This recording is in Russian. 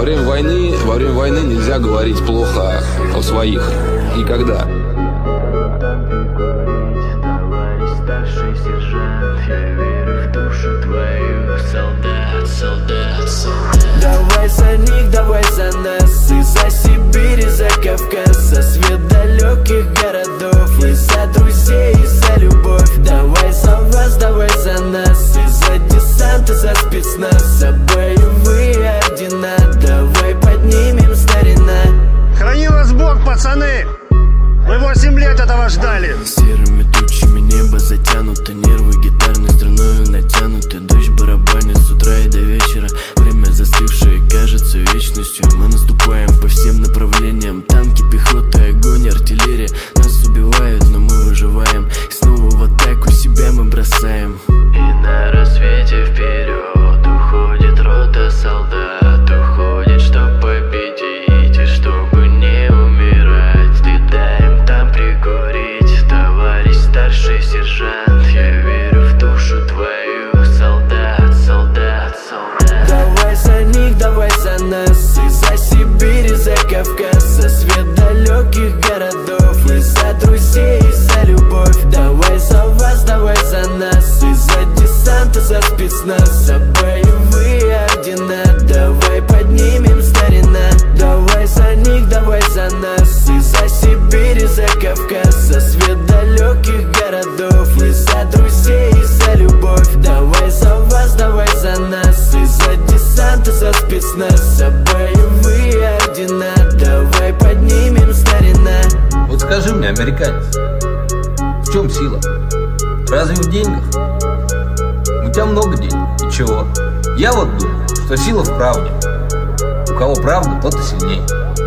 Во время войны нельзя говорить плохо о своих. Никогда. Товарищ старший сержант, я верю в душу твою, солдат, солдат, солдат. Давай за них, давай за нас, и за Сибирь, и за Кавказ, за свет далеких городов, и за друзей, и за любовь. Давай за вас, давай за нас, и за десант, и за спецназ, за боевые ордена. Давай поднимем, старина. Храни вас Бог, пацаны! Мы 8 лет этого ждали. Серыми тучами небо затянуто, нервы гитарной струною натянуты. Дождь барабанит с утра и до вечера. Время застывшее кажется вечностью. Мы наступаем по всем направлениям. Танки, пехота, огонь, артиллерия. Нас убивают, но мы выживаем. И снова в атаку себя мы бросаем. И на рассвете вперед уходит рота солдат. Уходит, чтоб победить и чтобы не умирать. Ты дай им там прикурить, товарищ старший сержант. Я верю в душу твою, солдат, солдат, солдат. Давай за них, давай за нас, и за Сибирь, и за Кавказ, за свет далеких городов, и за друзей, и за любовь. Давай за вас, давай за нас, и за десант, и за спецназ, за боевые ордена. Давай поднимем, старина. Давай за них, давай за нас, и за Сибирь, и за Кавказ, за свет далеких городов, и за друзей, и за любовь. Давай за вас, давай за нас, и за десант, и за спецназ, за боевые ордена. Давай поднимем, старина. Вот скажи мне, американец, в чем сила? Разве в деньгах? У тебя много денег, и чего? Я вот думаю, что сила в правде. У кого правда, тот и сильнее.